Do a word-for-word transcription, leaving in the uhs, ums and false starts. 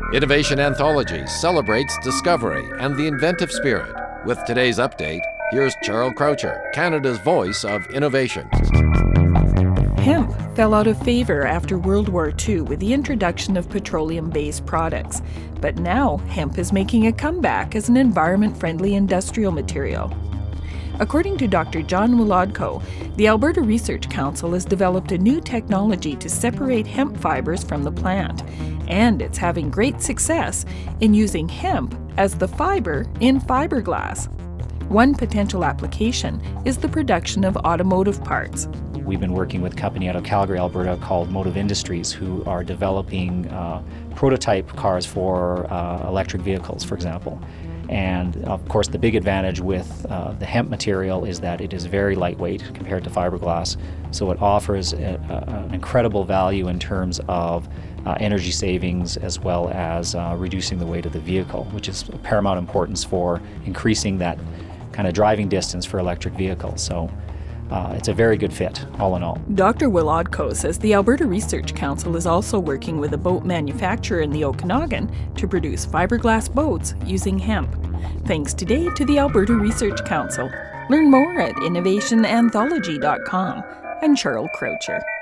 Innovation Anthology celebrates discovery and the inventive spirit. With today's update, here's Charles Croucher, Canada's voice of innovation. Hemp fell out of favor after World War Two with the introduction of petroleum-based products. But now, hemp is making a comeback as an environment-friendly industrial material. According to Doctor John Wolodko, the Alberta Research Council has developed a new technology to separate hemp fibers from the plant, and it's having great success in using hemp as the fiber in fiberglass. One potential application is the production of automotive parts. We've been working with a company out of Calgary, Alberta called Motive Industries, who are developing uh, prototype cars for uh, electric vehicles, for example. And of course, the big advantage with uh, the hemp material is that it is very lightweight compared to fiberglass. So it offers a, a, an incredible value in terms of uh, energy savings as well as uh, reducing the weight of the vehicle, which is of paramount importance for increasing that kind of driving distance for electric vehicles. So uh, it's a very good fit, all in all. Doctor Wolodko says the Alberta Research Council is also working with a boat manufacturer in the Okanagan to produce fiberglass boats using hemp. Thanks today to the Alberta Research Council. Learn more at innovation anthology dot com. I'm Charles Croucher.